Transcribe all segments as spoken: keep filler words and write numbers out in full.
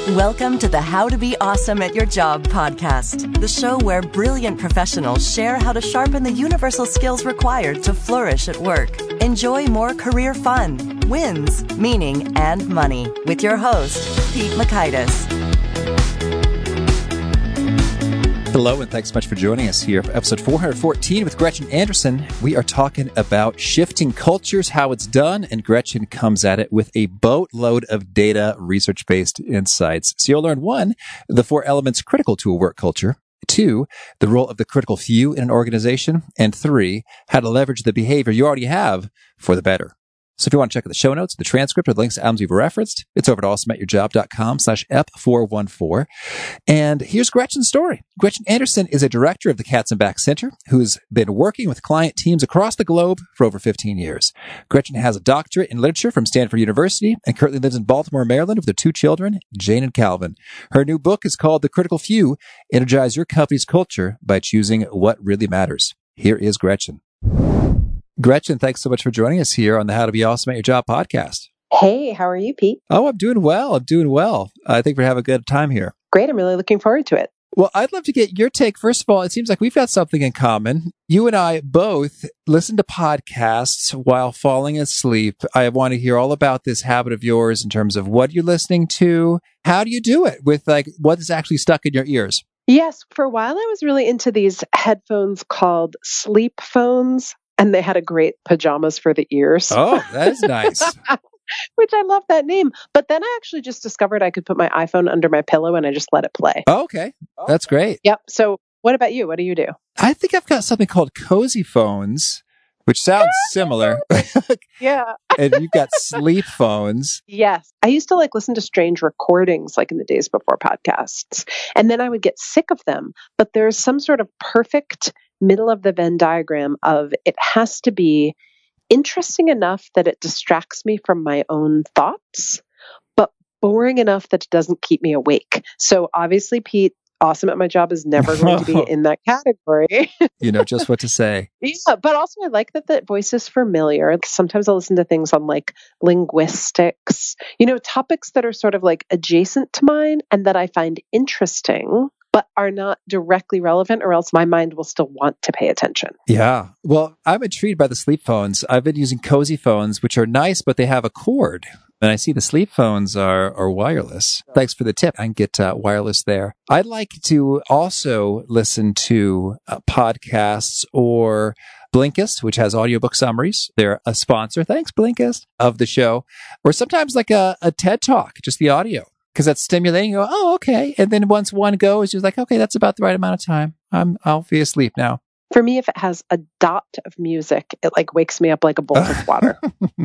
Welcome to the How to Be Awesome at Your Job podcast, the show where brilliant professionals share how to sharpen the universal skills required to flourish at work. Enjoy more career fun, wins, meaning, and money with your host, Pete Mockaitis. Hello, and thanks so much for joining us here for episode four fourteen with Gretchen Anderson. We are talking about shifting cultures, how it's done, and Gretchen comes at it with a boatload of data, research-based insights. So you'll learn, one, the four elements critical to a work culture, two, the role of the critical few in an organization, and three, how to leverage the behavior you already have for the better. So if you want to check out the show notes, the transcript, or the links to items we've referenced, it's over at awesomeatyourjob.com slash ep414. And here's Gretchen's story. Gretchen Anderson is a director of the Katzenbach Center who's been working with client teams across the globe for over fifteen years. Gretchen has a doctorate in literature from Stanford University and currently lives in Baltimore, Maryland with their two children, Jane and Calvin. Her new book is called The Critical Few: Energize Your Company's Culture by Choosing What Really Matters. Here is Gretchen. Gretchen, thanks so much for joining us here on the How to Be Awesome at Your Job podcast. Hey, how are you, Pete? Oh, I'm doing well. I'm doing well. I think we're having a good time here. Great. I'm really looking forward to it. Well, I'd love to get your take. First of all, it seems like we've got something in common. You and I both listen to podcasts while falling asleep. I want to hear all about this habit of yours in terms of what you're listening to. How do you do it with like what is actually stuck in your ears? Yes. For a while, I was really into these headphones called sleep phones. And they had a great pajamas for the ears. Oh, that is nice. Which I love that name. But then I actually just discovered I could put my iPhone under my pillow and I just let it play. Oh, okay. That's great. Yep. So what about you? What do you do? I think I've got something called Cozy Phones, which sounds similar. Yeah. And you've got sleep phones. Yes. I used to like listen to strange recordings like in the days before podcasts. And then I would get sick of them. But there's some sort of perfect middle of the Venn diagram of it has to be interesting enough that it distracts me from my own thoughts, but boring enough that it doesn't keep me awake. So obviously, Pete, Awesome at My Job is never going to be in that category. You know just what to say. Yeah, but also I like that the voice is familiar. Sometimes I'll listen to things on like linguistics, you know, topics that are sort of like adjacent to mine and that I find interesting, but are not directly relevant, or else my mind will still want to pay attention. Yeah. Well, I'm intrigued by the sleep phones. I've been using Cozy Phones, which are nice, but they have a cord. And I see the sleep phones are, are wireless. Thanks for the tip. I can get uh, wireless there. I'd like to also listen to uh, podcasts or Blinkist, which has audiobook summaries. They're a sponsor. Thanks, Blinkist, of the show. Or sometimes like a, a TED Talk, just the audio. Because that's stimulating. You go, oh, okay. And then once one goes, you're like, okay, that's about the right amount of time. I'm, I'll be asleep now. For me, if it has a dot of music, it like wakes me up like a bowl of water.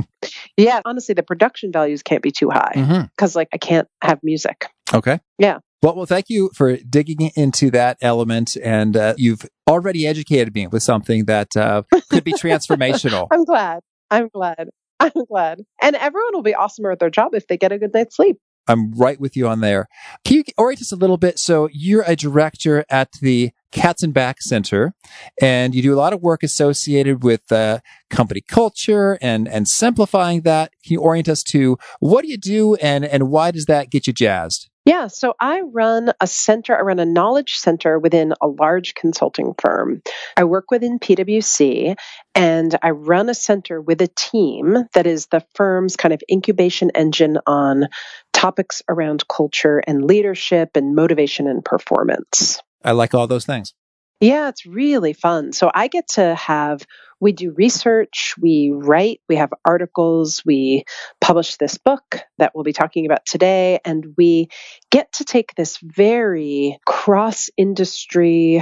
Yeah, honestly, the production values can't be too high because mm-hmm. like I can't have music. Okay. Yeah. Well, well, thank you for digging into that element. And uh, you've already educated me with something that uh, could be transformational. I'm glad. I'm glad. I'm glad. And everyone will be awesomer at their job if they get a good night's sleep. I'm right with you on there. Can you orient us a little bit? So you're a director at the Katzenbach Center, and you do a lot of work associated with uh, company culture and, and simplifying that. Can you orient us to what do you do and, and why does that get you jazzed? Yeah, so I run a center, I run a knowledge center within a large consulting firm. I work within P W C, and I run a center with a team that is the firm's kind of incubation engine on topics around culture and leadership and motivation and performance. I like all those things. Yeah, it's really fun. So I get to have, we do research, we write, we have articles, we publish this book that we'll be talking about today, and we get to take this very cross-industry,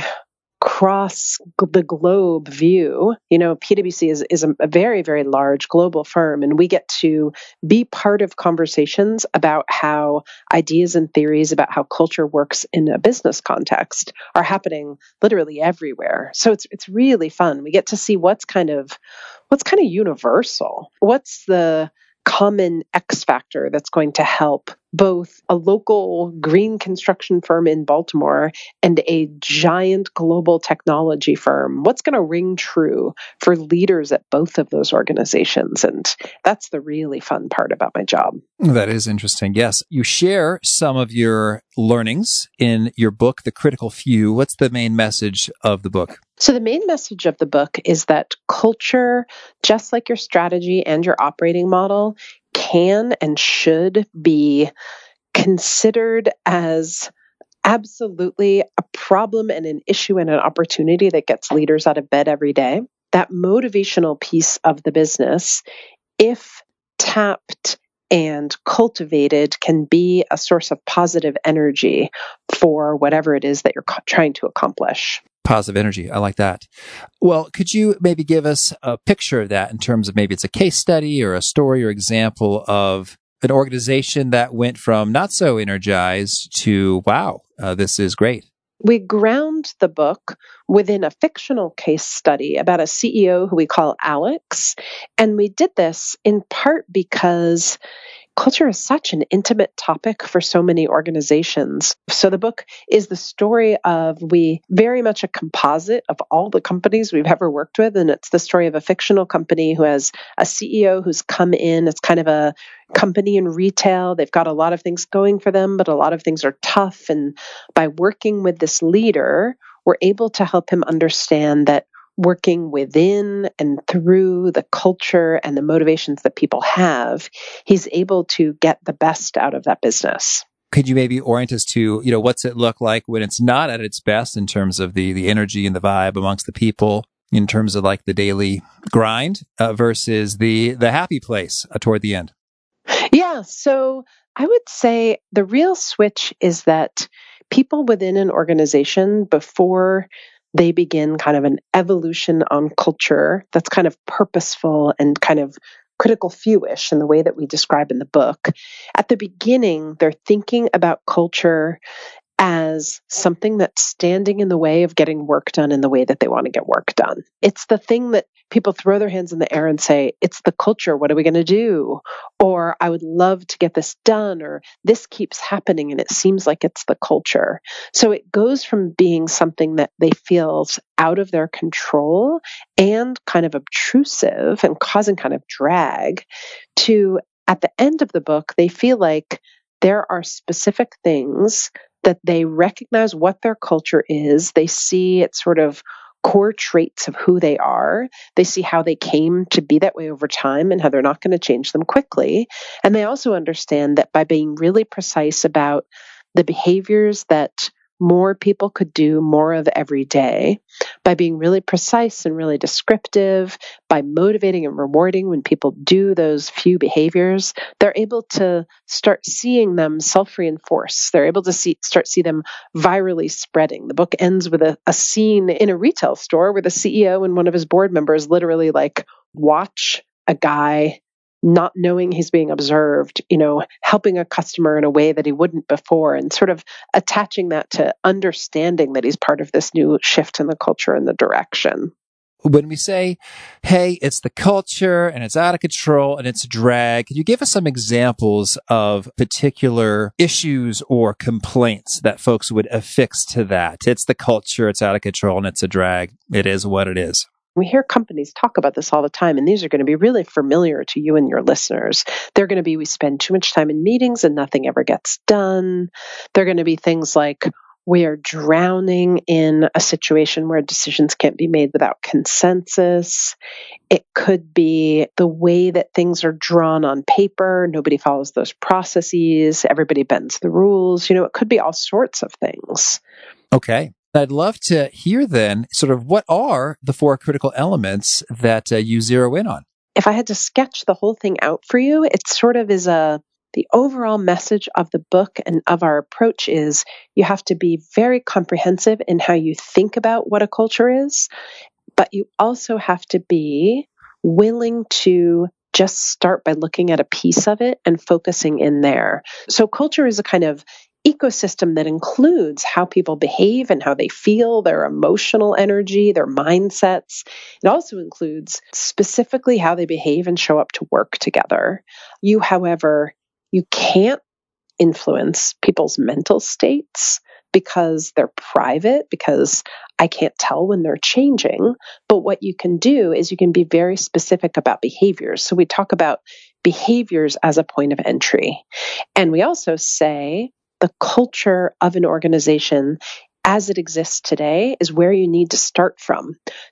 cross the globe view. You know, P W C is, is a, a very, very large global firm, and we get to be part of conversations about how ideas and theories about how culture works in a business context are happening literally everywhere. So it's it's really fun. We get to see what's kind of what's kind of universal. What's the common X factor that's going to help both a local green construction firm in Baltimore and a giant global technology firm? What's going to ring true for leaders at both of those organizations? And that's the really fun part about my job. That is interesting. Yes. You share some of your learnings in your book, The Critical Few. What's the main message of the book? So the main message of the book is that culture, just like your strategy and your operating model, can and should be considered as absolutely a problem and an issue and an opportunity that gets leaders out of bed every day. That motivational piece of the business, if tapped and cultivated, can be a source of positive energy for whatever it is that you're co- trying to accomplish. Positive energy. I like that. Well, could you maybe give us a picture of that in terms of maybe it's a case study or a story or example of an organization that went from not so energized to, wow, uh, this is great? We ground the book within a fictional case study about a C E O who we call Alex. And we did this in part because culture is such an intimate topic for so many organizations. So the book is the story of, we very much a composite of all the companies we've ever worked with. And it's the story of a fictional company who has a C E O who's come in. It's kind of a company in retail. They've got a lot of things going for them, but a lot of things are tough. And by working with this leader, we're able to help him understand that working within and through the culture and the motivations that people have, he's able to get the best out of that business. Could you maybe orient us to, you know, what's it look like when it's not at its best in terms of the the energy and the vibe amongst the people, in terms of like the daily grind uh, versus the the happy place uh, toward the end? Yeah, so I would say the real switch is that people within an organization, before they begin kind of an evolution on culture that's kind of purposeful and kind of critical fewish in the way that we describe in the book. At the beginning, they're thinking about culture as something that's standing in the way of getting work done in the way that they want to get work done. It's the thing that people throw their hands in the air and say, it's the culture, what are we going to do? Or I would love to get this done, or this keeps happening and it seems like it's the culture. So it goes from being something that they feel out of their control and kind of obtrusive and causing kind of drag to, at the end of the book, they feel like there are specific things that they recognize what their culture is. They see its sort of core traits of who they are. They see how they came to be that way over time and how they're not going to change them quickly. And they also understand that by being really precise about the behaviors that more people could do more of every day, by being really precise and really descriptive, by motivating and rewarding when people do those few behaviors, they're able to start seeing them self-reinforce. They're able to see, start see them virally spreading. The book ends with a, a scene in a retail store where the C E O and one of his board members literally like watch a guy not knowing he's being observed, you know, helping a customer in a way that he wouldn't before, and sort of attaching that to understanding that he's part of this new shift in the culture and the direction. When we say, hey, it's the culture and it's out of control and it's a drag, can you give us some examples of particular issues or complaints that folks would affix to that? It's the culture, it's out of control, and it's a drag. It is what it is. We hear companies talk about this all the time, and these are going to be really familiar to you and your listeners. They're going to be, we spend too much time in meetings and nothing ever gets done. They're going to be things like, we are drowning in a situation where decisions can't be made without consensus. It could be the way that things are drawn on paper. Nobody follows those processes. Everybody bends the rules. You know, it could be all sorts of things. Okay. I'd love to hear then sort of what are the four critical elements that uh, you zero in on? If I had to sketch the whole thing out for you, it sort of is a, the overall message of the book and of our approach is you have to be very comprehensive in how you think about what a culture is, but you also have to be willing to just start by looking at a piece of it and focusing in there. So culture is a kind of ecosystem that includes how people behave and how they feel, their emotional energy, their mindsets. It also includes specifically how they behave and show up to work together. You, however, you can't influence people's mental states because they're private, because I can't tell when they're changing. But what you can do is you can be very specific about behaviors. So we talk about behaviors as a point of entry. And we also say the culture of an organization as it exists today is where you need to start from.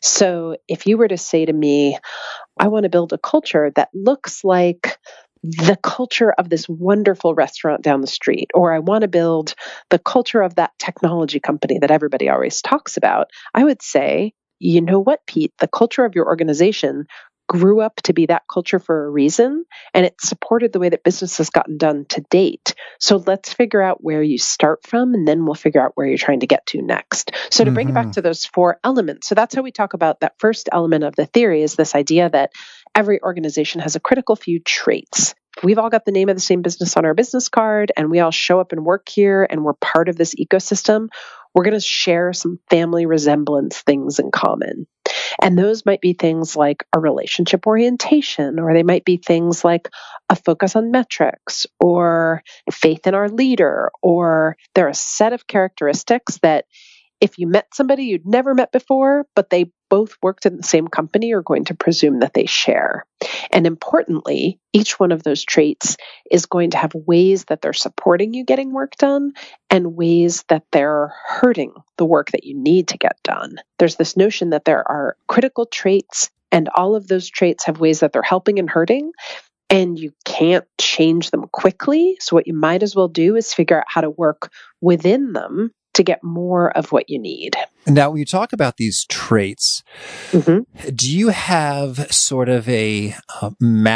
So if you were to say to me, I want to build a culture that looks like the culture of this wonderful restaurant down the street, or I want to build the culture of that technology company that everybody always talks about, I would say, you know what, Pete, the culture of your organization grew up to be that culture for a reason, and it supported the way that business has gotten done to date. So let's figure out where you start from, and then we'll figure out where you're trying to get to next. So to bring Mm-hmm. it back to those four elements, so that's how we talk about that first element of the theory, is this idea that every organization has a critical few traits. We've all got the name of the same business on our business card, and we all show up and work here, and we're part of this ecosystem. We're going to share some family resemblance things in common. And those might be things like a relationship orientation, or they might be things like a focus on metrics, or faith in our leader, or they're a set of characteristics that if you met somebody you'd never met before, but they both worked in the same company, you're going to presume that they share. And importantly, each one of those traits is going to have ways that they're supporting you getting work done and ways that they're hurting the work that you need to get done. There's this notion that there are critical traits, and all of those traits have ways that they're helping and hurting, and you can't change them quickly. So what you might as well do is figure out how to work within them to get more of what you need. Now, when you talk about these traits, Mm-hmm. do you have sort of a, a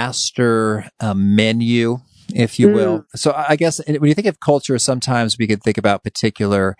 master uh, menu, if you will? Mm. So I guess when you think of culture, sometimes we could think about particular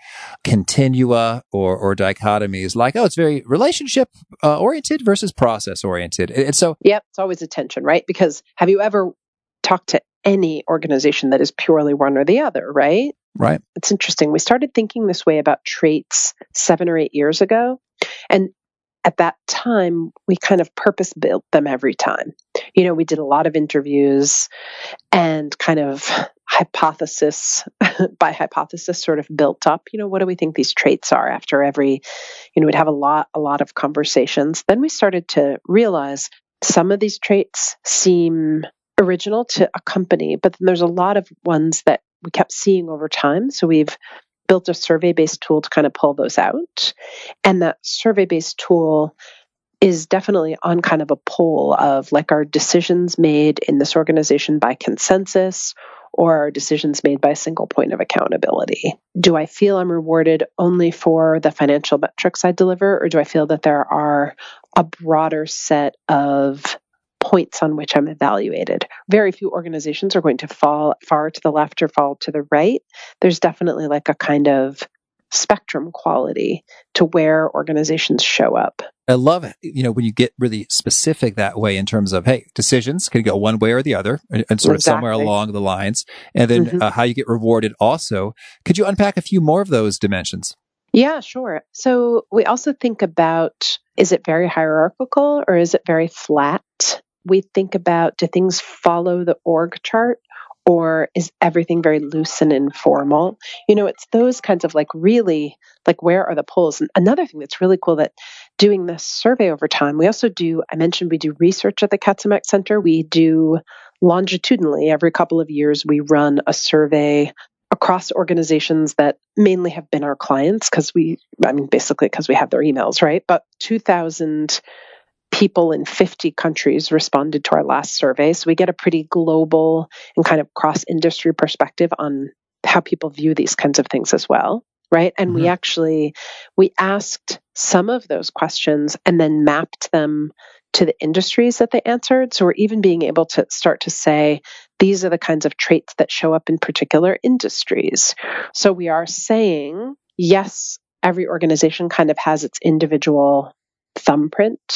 continua or, or dichotomies, like, oh, it's very relationship uh, oriented versus process oriented. And so, yep, it's always a tension, right? Because have you ever talked to any organization that is purely one or the other, right? Right. It's interesting. We started thinking this way about traits seven or eight years ago. And at that time, we kind of purpose built them every time. You know, we did a lot of interviews and kind of hypothesis by hypothesis sort of built up, you know, what do we think these traits are after every, you know, we'd have a lot, a lot of conversations. Then we started to realize some of these traits seem original to a company, but then there's a lot of ones that we kept seeing over time. So we've built a survey-based tool to kind of pull those out. And that survey-based tool is definitely on kind of a poll of like, our decisions made in this organization by consensus, or are decisions made by a single point of accountability? Do I feel I'm rewarded only for the financial metrics I deliver, or do I feel that there are a broader set of points on which I'm evaluated? Very few organizations are going to fall far to the left or fall to the right. There's definitely like a kind of spectrum quality to where organizations show up. I love it. You know, when you get really specific that way in terms of, hey, decisions can go one way or the other, and, and sort of Exactly. somewhere along the lines, and then Mm-hmm. uh, how you get rewarded also. Could you unpack a few more of those dimensions? Yeah, sure. So we also think about, is it very hierarchical or is it very flat? We think about, do things follow the org chart, or is everything very loose and informal? You know, it's those kinds of like really, like, where are the polls? And another thing that's really cool, that doing this survey over time, we also do, I mentioned we do research at the Katzenbach Center. We do longitudinally, every couple of years, we run a survey across organizations that mainly have been our clients, because we, I mean, basically because we have their emails, right? But two thousand people in fifty countries responded to our last survey. So we get a pretty global and kind of cross-industry perspective on how people view these kinds of things as well, right? And mm-hmm. we actually, we asked some of those questions and then mapped them to the industries that they answered. So we're even being able to start to say, these are the kinds of traits that show up in particular industries. So we are saying, yes, every organization kind of has its individual thumbprint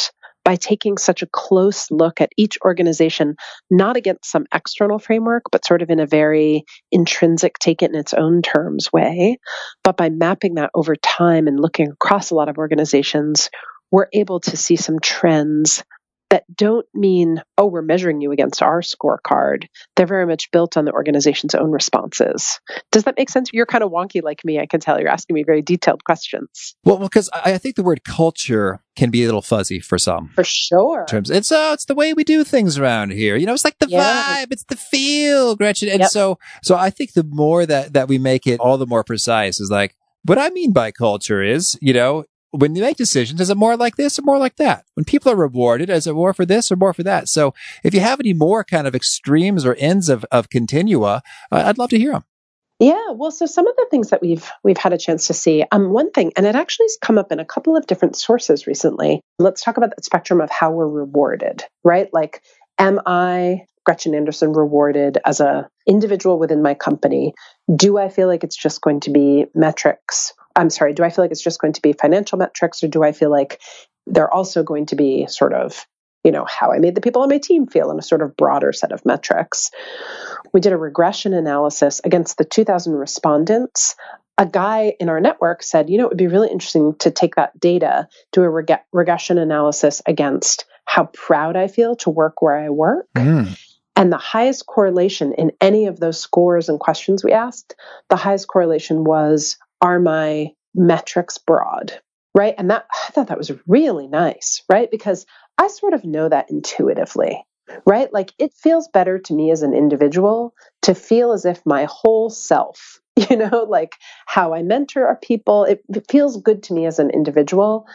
by taking such a close look at each organization, not against some external framework, but sort of in a very intrinsic, take it in its own terms way. But by mapping that over time and looking across a lot of organizations, we're able to see some trends that don't mean, oh, we're measuring you against our scorecard. They're very much built on the organization's own responses. Does that make sense? You're kind of wonky like me. I can tell you're asking me very detailed questions. Well, because I I think the word culture can be a little fuzzy for some. For sure. In terms, it's uh, it's the way we do things around here. You know, it's like the Yeah. vibe, it's the feel, Gretchen. And Yep. so, so I think the more that that we make it all the more precise is like, what I mean by culture is, you know, when you make decisions, is it more like this or more like that? When people are rewarded, is it more for this or more for that? So if you have any more kind of extremes or ends of, of continua, uh, I'd love to hear them. Yeah, well, so some of the things that we've we've had a chance to see, um, one thing, and it actually has come up in a couple of different sources recently. Let's talk about the spectrum of how we're rewarded, right? Like, am I, Gretchen Anderson, rewarded as a individual within my company? Do I feel like it's just going to be metrics? I'm sorry, do I feel like it's just going to be financial metrics, or do I feel like they're also going to be sort of, you know, how I made the people on my team feel in a sort of broader set of metrics? We did a regression analysis against the two thousand respondents. A guy in our network said, you know, it would be really interesting to take that data, do a reg- regression analysis against how proud I feel to work where I work. Mm. And the highest correlation in any of those scores and questions we asked, the highest correlation was, are my metrics broad? Right? And that, I thought that was really nice, right? Because I sort of know that intuitively, right? Like, it feels better to me as an individual to feel as if my whole self, you know, like how I mentor our people, it, it feels good to me as an individual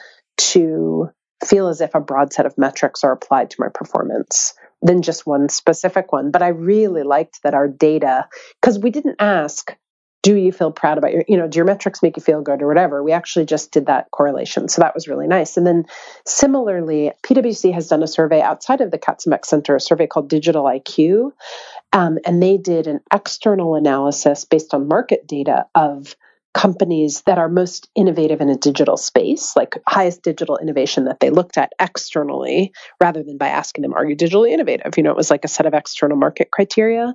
to feel as if a broad set of metrics are applied to my performance than just one specific one. But I really liked that our data, because we didn't ask, do you feel proud about your, you know, do your metrics make you feel good or whatever? We actually just did that correlation. So that was really nice. And then similarly, P W C has done a survey outside of the Katzenbach Center, a survey called Digital I Q. Um, and they did an external analysis based on market data of companies that are most innovative in a digital space, like highest digital innovation that they looked at externally, rather than by asking them, are you digitally innovative? You know, it was like a set of external market criteria.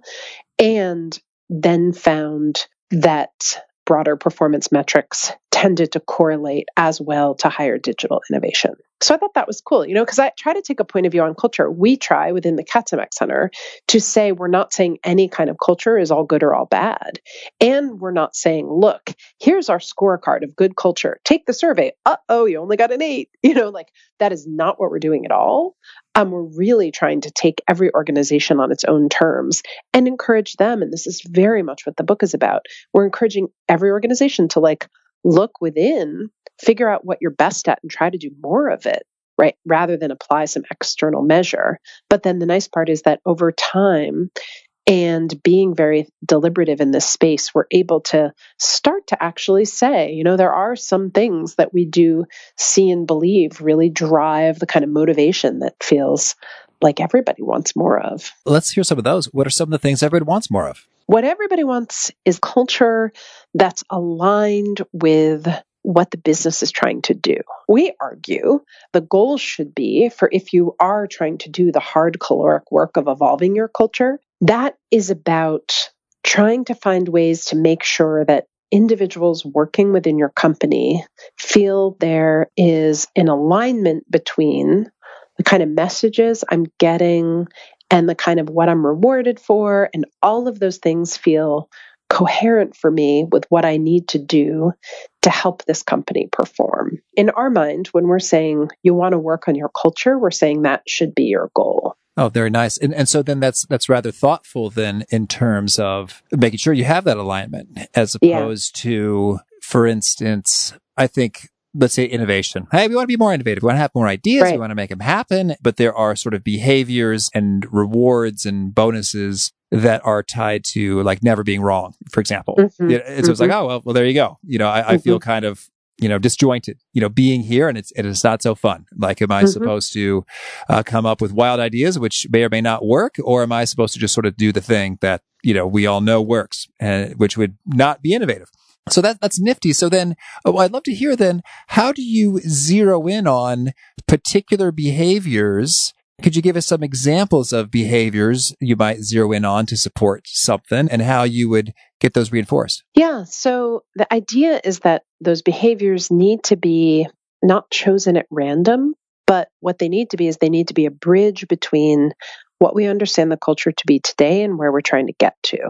And then found that broader performance metrics tended to correlate as well to higher digital innovation. So I thought that was cool, you know, because I try to take a point of view on culture. We try within the Katzenbach Center to say we're not saying any kind of culture is all good or all bad. And we're not saying, look, here's our scorecard of good culture. Take the survey. Uh-oh, you only got an eight. You know, like, that is not what we're doing at all. Um, we're really trying to take every organization on its own terms and encourage them. And this is very much what the book is about. We're encouraging every organization to like look within, figure out what you're best at and try to do more of it, right? Rather than apply some external measure. But then the nice part is that over time and being very deliberative in this space, we're able to start to actually say, you know, there are some things that we do see and believe really drive the kind of motivation that feels like everybody wants more of. Let's hear some of those. What are some of the things everyone wants more of? What everybody wants is culture that's aligned with what the business is trying to do. We argue the goal should be for, if you are trying to do the hard caloric work of evolving your culture, that is about trying to find ways to make sure that individuals working within your company feel there is an alignment between the kind of messages I'm getting and the kind of what I'm rewarded for, and all of those things feel coherent for me with what I need to do to help this company perform. In our mind, when we're saying you want to work on your culture, we're saying that should be your goal. Oh, very nice. And and so then that's that's rather thoughtful then in terms of making sure you have that alignment, as opposed yeah. to, for instance, I think, let's say innovation. Hey, we want to be more innovative. We want to have more ideas. Right. We want to make them happen. But there are sort of behaviors and rewards and bonuses that are tied to like never being wrong, for example. Mm-hmm. It, it's, mm-hmm. it's like, oh, well, well, there you go. You know, I, mm-hmm. I feel kind of, you know, disjointed, you know, being here and it's, it is not so fun. Like, am I mm-hmm. supposed to uh, come up with wild ideas, which may or may not work? Or am I supposed to just sort of do the thing that, you know, we all know works and which would not be innovative? So that that's nifty. So then, oh, I'd love to hear then, how do you zero in on particular behaviors? Could you give us some examples of behaviors you might zero in on to support something and how you would get those reinforced? Yeah. So the idea is that those behaviors need to be not chosen at random, but what they need to be is they need to be a bridge between what we understand the culture to be today and where we're trying to get to.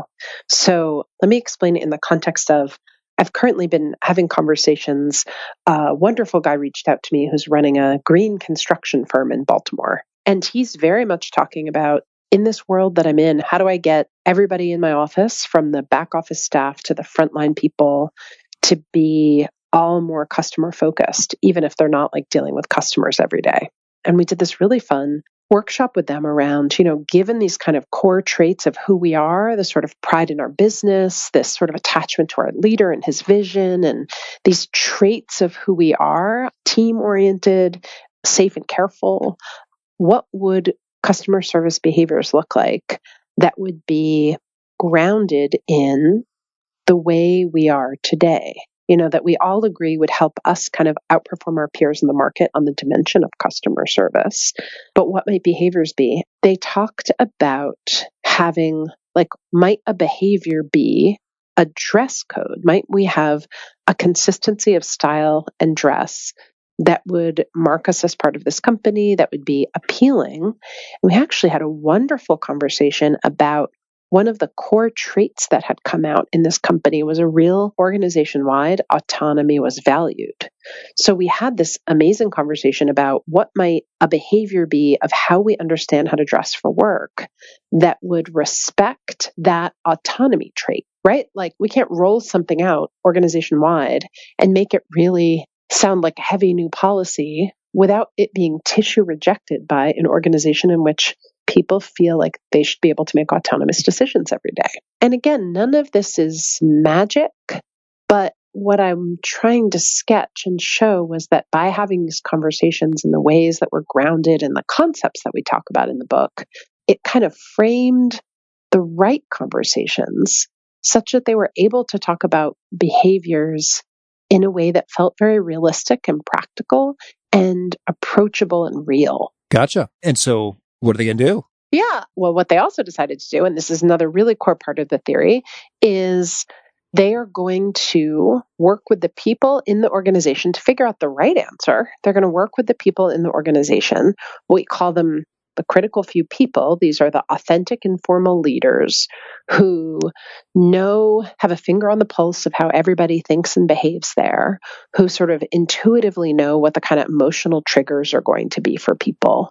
So let me explain it in the context of I've currently been having conversations. A wonderful guy reached out to me who's running a green construction firm in Baltimore. And he's very much talking about in this world that I'm in, how do I get everybody in my office, from the back office staff to the frontline people, to be all more customer focused, even if they're not like dealing with customers every day. And we did this really fun workshop with them around, you know, given these kind of core traits of who we are, the sort of pride in our business, this sort of attachment to our leader and his vision, and these traits of who we are, team oriented, safe and careful. What would customer service behaviors look like that would be grounded in the way we are today? You know, that we all agree would help us kind of outperform our peers in the market on the dimension of customer service. But what might behaviors be? They talked about having, like, might a behavior be a dress code? Might we have a consistency of style and dress that would mark us as part of this company, that would be appealing? And we actually had a wonderful conversation about one of the core traits that had come out in this company was a real organization-wide autonomy was valued. So we had this amazing conversation about what might a behavior be of how we understand how to dress for work that would respect that autonomy trait, right? Like we can't roll something out organization-wide and make it really sound like a heavy new policy without it being tissue rejected by an organization in which people feel like they should be able to make autonomous decisions every day. And again, none of this is magic, but what I'm trying to sketch and show was that by having these conversations in the ways that were grounded in the concepts that we talk about in the book, it kind of framed the right conversations such that they were able to talk about behaviors in a way that felt very realistic and practical and approachable and real. Gotcha. And so what are they going to do? Yeah. Well, what they also decided to do, and this is another really core part of the theory, is they are going to work with the people in the organization to figure out the right answer. They're going to work with the people in the organization. We call them the critical few people. These are the authentic, informal leaders who know, have a finger on the pulse of how everybody thinks and behaves there, who sort of intuitively know what the kind of emotional triggers are going to be for people.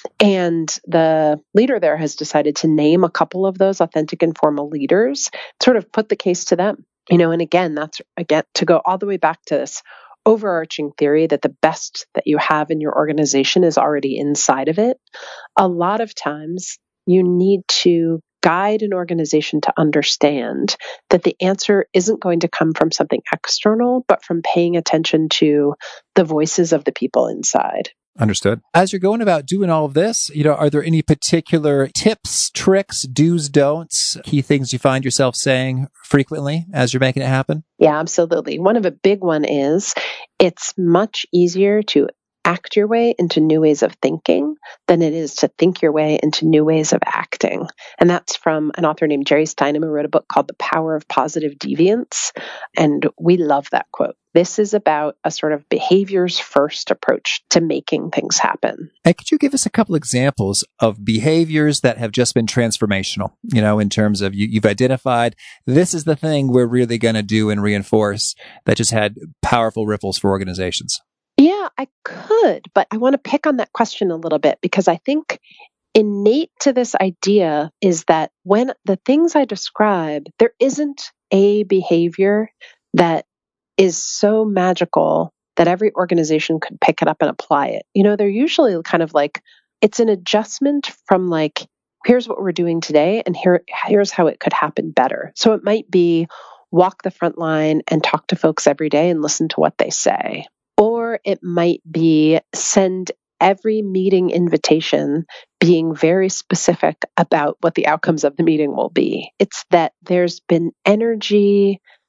And the leader there has decided to name a couple of those authentic, informal leaders, sort of put the case to them. You know, and again, that's again to go all the way back to this overarching theory that the best that you have in your organization is already inside of it. A lot of times you need to guide an organization to understand that the answer isn't going to come from something external, but from paying attention to the voices of the people inside. Understood. As you're going about doing all of this, you know, are there any particular tips, tricks, do's, don'ts, key things you find yourself saying frequently as you're making it happen? Yeah, absolutely. One of a big one is it's much easier to act your way into new ways of thinking than it is to think your way into new ways of acting. And that's from an author named Jerry Steinem, who wrote a book called The Power of Positive Deviance. And we love that quote. This is about a sort of behaviors first approach to making things happen. And could you give us a couple examples of behaviors that have just been transformational, you know, in terms of you, you've identified this is the thing we're really going to do and reinforce that just had powerful ripples for organizations? Yeah, I could, but I want to pick on that question a little bit because I think innate to this idea is that when the things I describe, there isn't a behavior that is so magical that every organization could pick it up and apply it. You know, they're usually kind of like, it's an adjustment from like, here's what we're doing today and here, here's how it could happen better. So it might be walk the front line and talk to folks every day and listen to what they say. Or it might be send every meeting invitation being very specific about what the outcomes of the meeting will be. It's that there's been energy,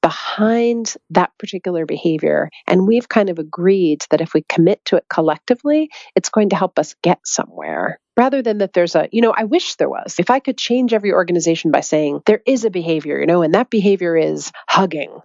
behind that particular behavior. And we've kind of agreed that if we commit to it collectively, it's going to help us get somewhere. Rather than that there's a, you know, I wish there was. If I could change every organization by saying there is a behavior, you know, and that behavior is hugging.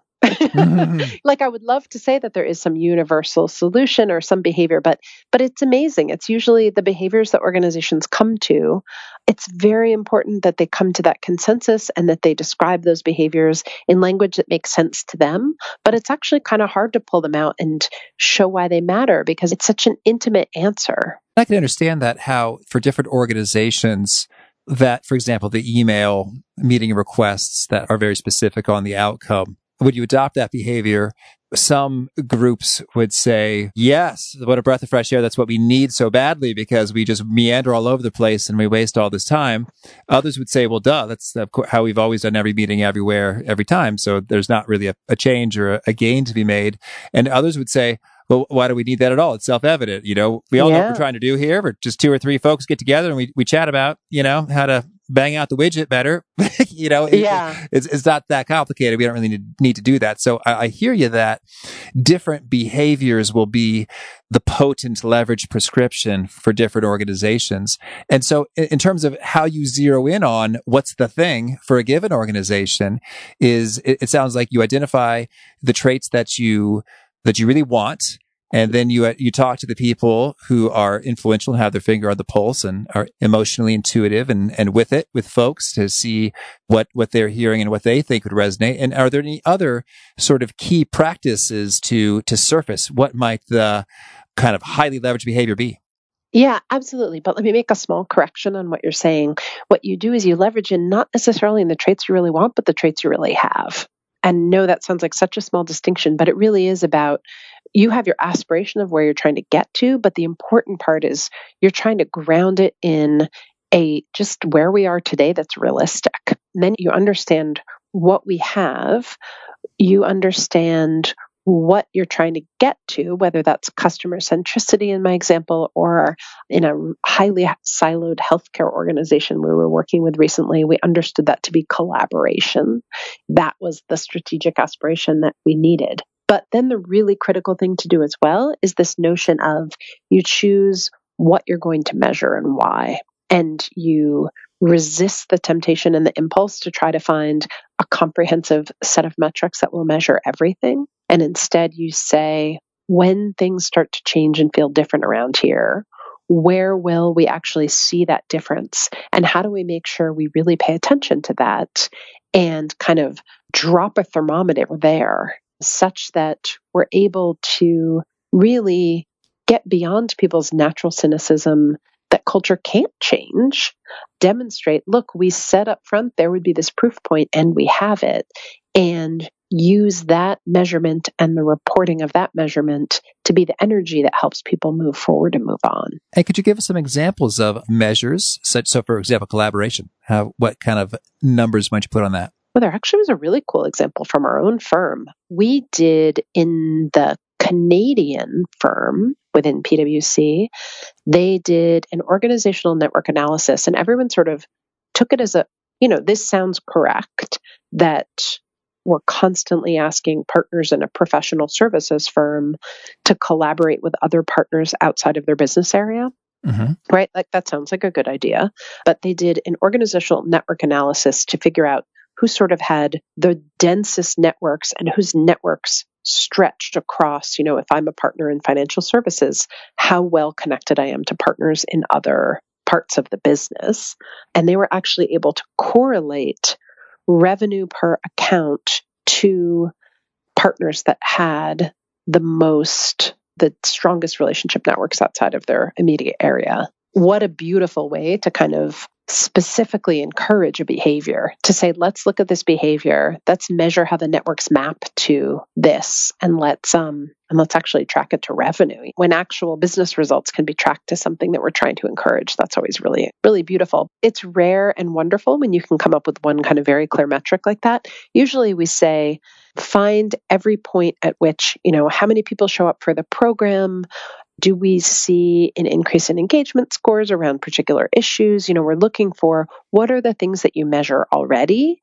Like I would love to say that there is some universal solution or some behavior, but but it's amazing. It's usually the behaviors that organizations come to. It's very important that they come to that consensus and that they describe those behaviors in language that makes sense to them. But it's actually kind of hard to pull them out and show why they matter because it's such an intimate answer. I can understand that how for different organizations that, for example, the email meeting requests that are very specific on the outcome, would you adopt that behavior? Some groups would say, yes, what a breath of fresh air. That's what we need so badly because we just meander all over the place and we waste all this time. Others would say, well, duh, that's of course how we've always done every meeting everywhere, every time. So there's not really a, a change or a, a gain to be made. And others would say, well, why do we need that at all? It's self-evident. You know, we all yeah. know what we're trying to do here. We're just two or three folks get together and we, we chat about, you know, how to bang out the widget better. you know, yeah. it, it's, it's not that complicated. We don't really need, need to do that. So I, I hear you that different behaviors will be the potent leverage prescription for different organizations. And so in, in terms of how you zero in on what's the thing for a given organization is it, it sounds like you identify the traits that you that you really want. And then you you talk to the people who are influential and have their finger on the pulse and are emotionally intuitive and, and with it, with folks to see what, what they're hearing and what they think would resonate. And are there any other sort of key practices to, to surface? What might the kind of highly leveraged behavior be? Yeah, absolutely. But let me make a small correction on what you're saying. What you do is you leverage in not necessarily in the traits you really want, but the traits you really have. And no, that sounds like such a small distinction, but it really is about you have your aspiration of where you're trying to get to, but the important part is you're trying to ground it in a just where we are today that's realistic. And then you understand what we have, you understand what you're trying to get to, whether that's customer centricity in my example, or in a highly siloed healthcare organization we were working with recently, we understood that to be collaboration. That was the strategic aspiration that we needed. But then the really critical thing to do as well is this notion of you choose what you're going to measure and why. And you resist the temptation and the impulse to try to find a comprehensive set of metrics that will measure everything. And instead you say, when things start to change and feel different around here, where will we actually see that difference? And how do we make sure we really pay attention to that and kind of drop a thermometer there such that we're able to really get beyond people's natural cynicism that culture can't change, demonstrate, look, we said up front there would be this proof point and we have it, and use that measurement and the reporting of that measurement to be the energy that helps people move forward and move on. And could you give us some examples of measures, such so for example, collaboration? How, what kind of numbers might you put on that? Well, there actually was a really cool example from our own firm. We did in the Canadian firm within P W C, they did an organizational network analysis, and everyone sort of took it as a, you know, this sounds correct, that we're constantly asking partners in a professional services firm to collaborate with other partners outside of their business area. Mm-hmm. Right? Like that sounds like a good idea. But they did an organizational network analysis to figure out who sort of had the densest networks and whose networks stretched across, you know, if I'm a partner in financial services, how well connected I am to partners in other parts of the business. And they were actually able to correlate revenue per account to partners that had the most, the strongest relationship networks outside of their immediate area. What a beautiful way to kind of specifically encourage a behavior, to say, let's look at this behavior, let's measure how the networks map to this, and let's um and let's actually track it to revenue. When actual business results can be tracked to something that we're trying to encourage, that's always really, really beautiful. It's rare and wonderful when you can come up with one kind of very clear metric like that. Usually we say, find every point at which, you know, how many people show up for the program. Do we see an increase in engagement scores around particular issues? You know, we're looking for what are the things that you measure already,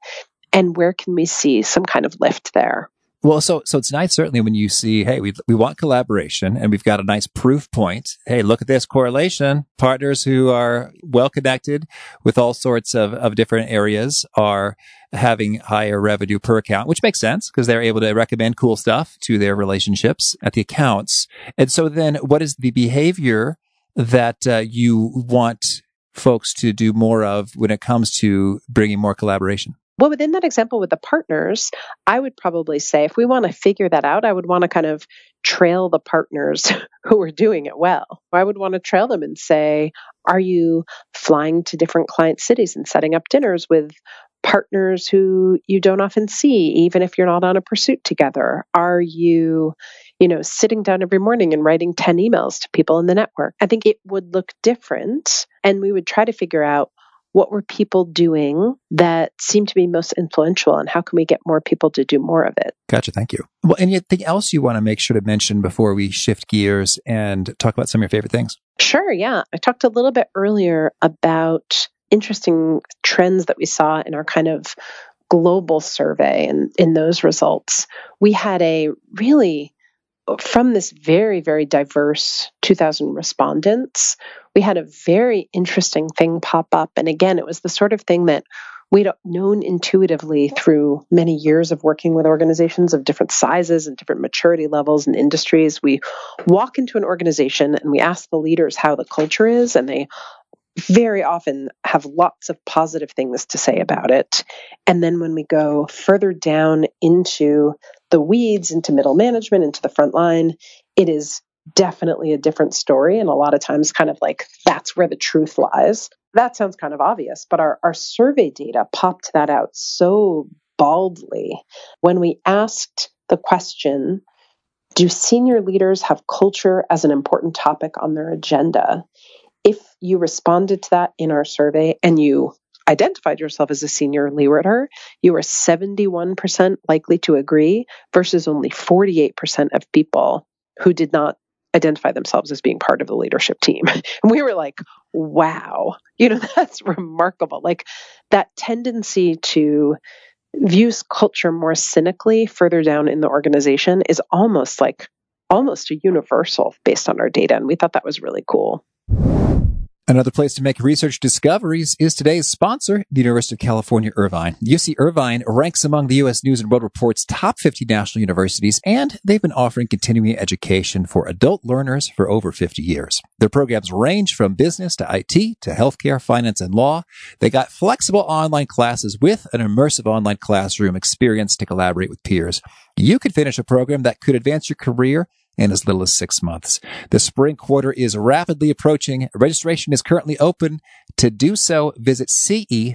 And where can we see some kind of lift there? Well, so so it's nice, certainly, when you see, hey, we we want collaboration, and we've got a nice proof point. Hey, look at this correlation. Partners who are well connected with all sorts of, of different areas are having higher revenue per account, which makes sense because they're able to recommend cool stuff to their relationships at the accounts. And so then what is the behavior that uh, you want folks to do more of when it comes to bringing more collaboration? Well, within that example with the partners, I would probably say if we want to figure that out, I would want to kind of trail the partners who are doing it well. I would want to trail them and say, are you flying to different client cities and setting up dinners with partners who you don't often see, even if you're not on a pursuit together? Are you, you know, sitting down every morning and writing ten emails to people in the network? I think it would look different, and we would try to figure out what were people doing that seemed to be most influential, and how can we get more people to do more of it? Gotcha. Thank you. Well, anything else you want to make sure to mention before we shift gears and talk about some of your favorite things? Sure. Yeah. I talked a little bit earlier about interesting trends that we saw in our kind of global survey, and in those results, we had a really from this very, very diverse two thousand respondents, we had a very interesting thing pop up. And again, it was the sort of thing that we'd known intuitively through many years of working with organizations of different sizes and different maturity levels and industries. We walk into an organization and we ask the leaders how the culture is, and they very often have lots of positive things to say about it. And then when we go further down into the weeds, into middle management, into the front line, it is definitely a different story. And a lot of times kind of like, that's where the truth lies. That sounds kind of obvious, but our, our survey data popped that out so baldly. When we asked the question, do senior leaders have culture as an important topic on their agenda? If you responded to that in our survey and you identified yourself as a senior leader, you were seventy-one percent likely to agree versus only forty-eight percent of people who did not identify themselves as being part of the leadership team. And we were like, wow, you know, that's remarkable. Like that tendency to view culture more cynically further down in the organization is almost like almost a universal based on our data. And we thought that was really cool. Another place to make research discoveries is today's sponsor, the University of California, Irvine. U C Irvine ranks among the U S News and World Report's top fifty national universities, and they've been offering continuing education for adult learners for over fifty years. Their programs range from business to I T to healthcare, finance, and law. They got flexible online classes with an immersive online classroom experience to collaborate with peers. You could finish a program that could advance your career in as little as six months. The spring quarter is rapidly approaching. Registration is currently open. To do so, visit ce.uci.edu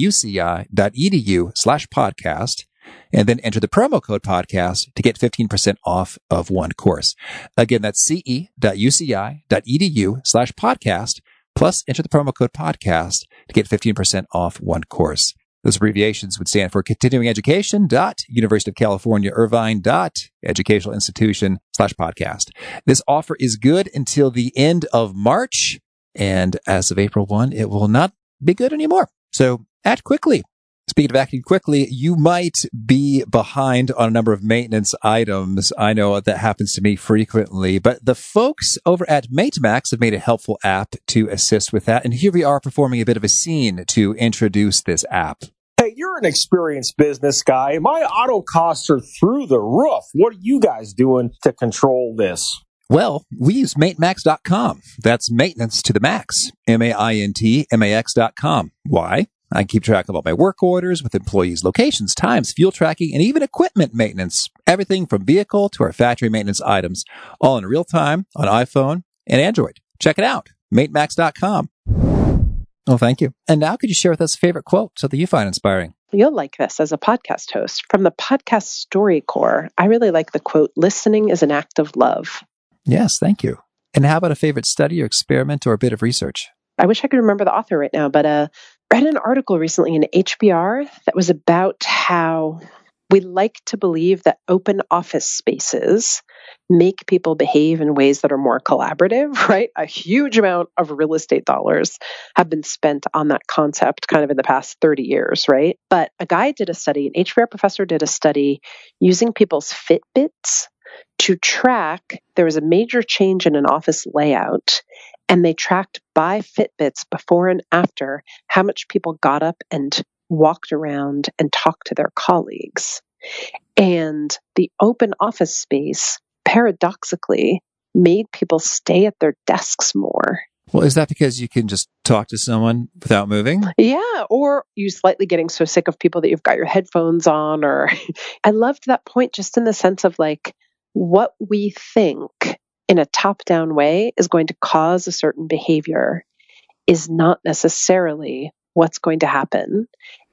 slash podcast and then enter the promo code podcast to get fifteen percent off of one course. Again, that's ce.uci.edu slash podcast, plus enter the promo code podcast to get fifteen percent off one course. Those abbreviations would stand for continuing education dot University of California Irvine dot educational institution slash podcast. This offer is good until the end of March, and as of April first, it will not be good anymore. So act quickly. Speaking of acting quickly, you might be behind on a number of maintenance items. I know that happens to me frequently, but the folks over at MateMax have made a helpful app to assist with that. And here we are performing a bit of a scene to introduce this app. Hey, you're an experienced business guy. My auto costs are through the roof. What are you guys doing to control this? Well, we use mate max dot com. That's maintenance to the max. M A I N T M A X dot com. Why? I can keep track of all my work orders with employees' locations, times, fuel tracking, and even equipment maintenance. Everything from vehicle to our factory maintenance items, all in real time on iPhone and Android. Check it out. mate max dot com. Oh, thank you. And now could you share with us a favorite quote, something you find inspiring? You'll like this as a podcast host. From the podcast StoryCorps, I really like the quote, listening is an act of love. Yes, thank you. And how about a favorite study or experiment or a bit of research? I wish I could remember the author right now, but uh, I read an article recently in H B R that was about how We like to believe that open office spaces make people behave in ways that are more collaborative, right? A huge amount of real estate dollars have been spent on that concept kind of in the past thirty years, right? But a guy did a study, an H B R professor did a study using people's Fitbits to track, there was a major change in an office layout, and they tracked by Fitbits before and after how much people got up and walked around and talked to their colleagues. And the open office space, paradoxically, made people stay at their desks more. Well, is that because you can just talk to someone without moving? Yeah, or you slightly getting so sick of people that you've got your headphones on, or I loved that point just in the sense of like what we think in a top-down way is going to cause a certain behavior is not necessarily what's going to happen.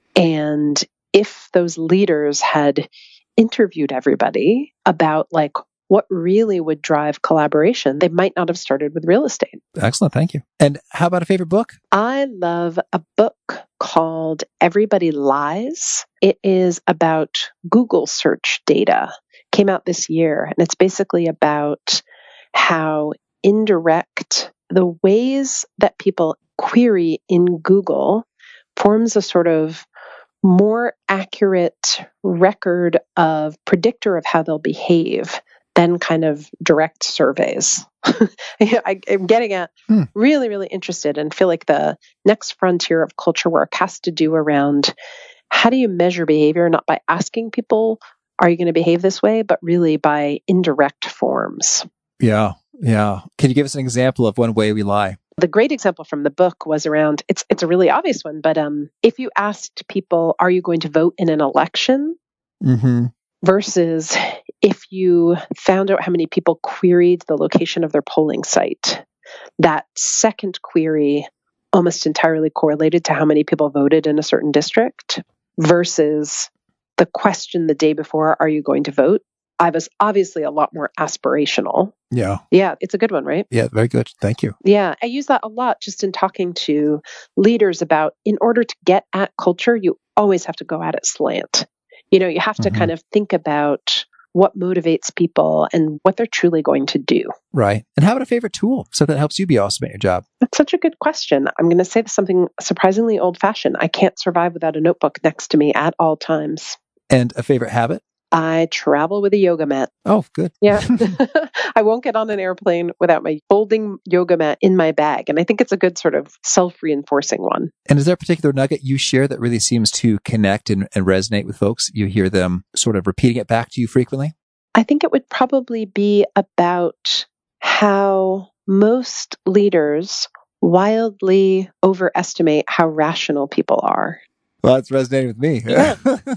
And if those leaders had interviewed everybody about like what really would drive collaboration, they might not have started with real estate. Excellent. Thank you. And how about a favorite book? I love a book called Everybody Lies. It is about Google search data. Came out this year, and it's basically about how indirect the ways that people query in Google forms a sort of more accurate record of predictor of how they'll behave than kind of direct surveys. I, I'm getting at hmm. really, really interested and feel like the next frontier of culture work has to do around how do you measure behavior, not by asking people, are you going to behave this way, but really by indirect forms. Yeah, yeah. Can you give us an example of one way we lie? The great example from the book was around, it's it's a really obvious one, but um, if you asked people, are you going to vote in an election? Mm-hmm. Versus if you found out how many people queried the location of their polling site, that second query almost entirely correlated to how many people voted in a certain district versus the question the day before, are you going to vote? I was obviously a lot more aspirational. Yeah. Yeah, it's a good one, right? Yeah, very good. Thank you. Yeah, I use that a lot just in talking to leaders about in order to get at culture, you always have to go at it slant. You know, you have to mm-hmm. kind of think about what motivates people and what they're truly going to do. Right. And how about a favorite tool? Something that helps you be awesome at your job? That's such a good question. I'm going to say something surprisingly old-fashioned. I can't survive without a notebook next to me at all times. And a favorite habit? I travel with a yoga mat. Oh, good. Yeah. I won't get on an airplane without my folding yoga mat in my bag. And I think it's a good sort of self-reinforcing one. And is there a particular nugget you share that really seems to connect and, and resonate with folks? You hear them sort of repeating it back to you frequently? I think it would probably be about how most leaders wildly overestimate how rational people are. Well, that's resonating with me. Yeah.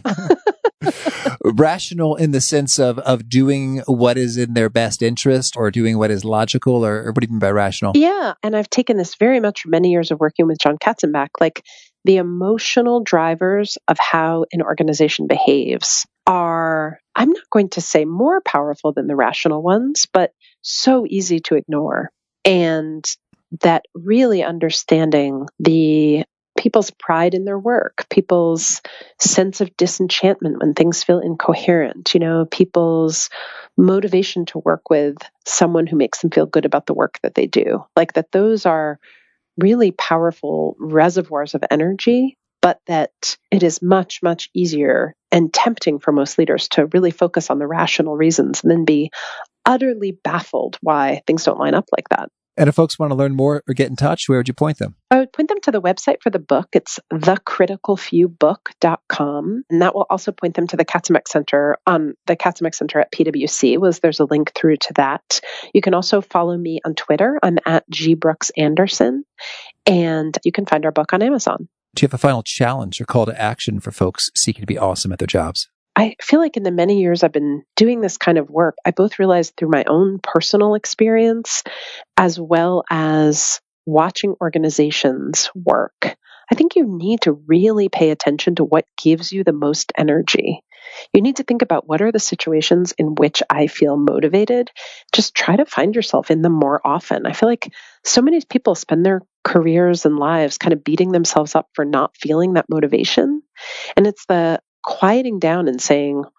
Rational in the sense of of doing what is in their best interest or doing what is logical, or, or what do you mean by rational? Yeah. And I've taken this very much from many years of working with John Katzenbach, like the emotional drivers of how an organization behaves are, I'm not going to say more powerful than the rational ones, but so easy to ignore. And that really understanding the people's pride in their work, people's sense of disenchantment when things feel incoherent, you know, people's motivation to work with someone who makes them feel good about the work that they do. Like that those are really powerful reservoirs of energy, but that it is much, much easier and tempting for most leaders to really focus on the rational reasons and then be utterly baffled why things don't line up like that. And if folks want to learn more or get in touch, where would you point them? I would point them to the website for the book. It's the critical few book dot com. And that will also point them to the Katzenbach Center on the Katzenbach Center at P W C. Was there's a link through to that. You can also follow me on Twitter. I'm at G Brooks Anderson. And you can find our book on Amazon. Do you have a final challenge or call to action for folks seeking to be awesome at their jobs? I feel like in the many years I've been doing this kind of work, I both realized through my own personal experience as well as watching organizations work. I think you need to really pay attention to what gives you the most energy. You need to think about what are the situations in which I feel motivated. Just try to find yourself in them more often. I feel like so many people spend their careers and lives kind of beating themselves up for not feeling that motivation. And it's the quieting down and saying,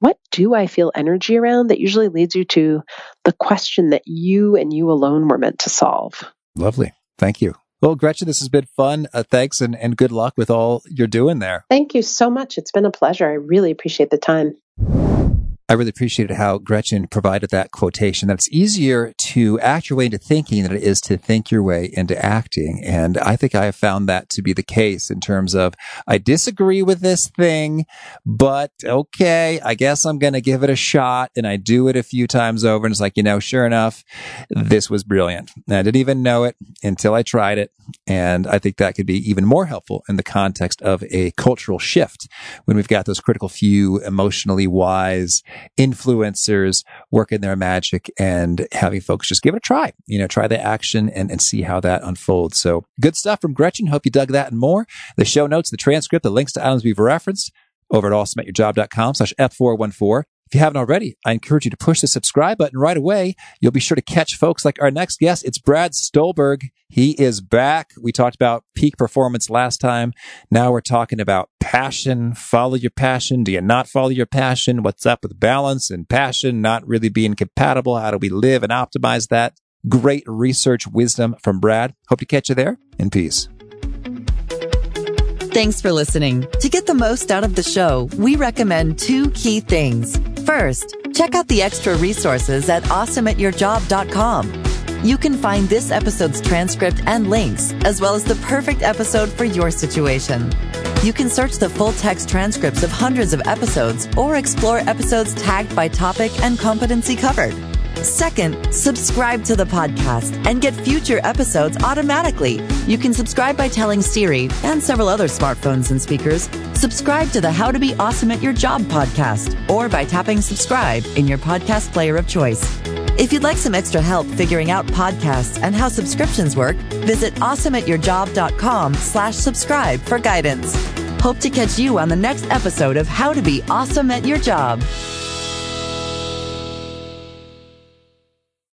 what do I feel energy around? That usually leads you to the question that you and you alone were meant to solve. Lovely. Thank you. Well, Gretchen, this has been fun. Uh, thanks and, and good luck with all you're doing there. Thank you so much. It's been a pleasure. I really appreciate the time. I really appreciated how Gretchen provided that quotation, that it's easier to act your way into thinking than it is to think your way into acting. And I think I have found that to be the case in terms of, I disagree with this thing, but okay, I guess I'm going to give it a shot. And I do it a few times over. And it's like, you know, sure enough, this was brilliant. And I didn't even know it until I tried it. And I think that could be even more helpful in the context of a cultural shift when we've got those critical few, emotionally wise influencers working their magic and having folks just give it a try, you know, try the action and, and see how that unfolds. So good stuff from Gretchen. Hope you dug that and more. The show notes, the transcript, the links to items we've referenced over at awesomeatyourjob.com slash F414. If you haven't already, I encourage you to push the subscribe button right away. You'll be sure to catch folks like our next guest. It's Brad Stulberg. He is back. We talked about peak performance last time. Now we're talking about passion. Follow your passion. Do you not follow your passion? What's up with balance and passion not really being compatible? How do we live and optimize that? Great research wisdom from Brad. Hope to catch you there. In peace. Thanks for listening. To get the most out of the show, we recommend two key things. First, check out the extra resources at awesome at your job dot com. You can find this episode's transcript and links, as well as the perfect episode for your situation. You can search the full text transcripts of hundreds of episodes or explore episodes tagged by topic and competency covered. Second, subscribe to the podcast and get future episodes automatically. You can subscribe by telling Siri and several other smartphones and speakers, subscribe to the How to Be Awesome at Your Job podcast, or by tapping subscribe in your podcast player of choice. If you'd like some extra help figuring out podcasts and how subscriptions work, visit awesome at your job dot com slash subscribe for guidance. Hope to catch you on the next episode of How to Be Awesome at Your Job.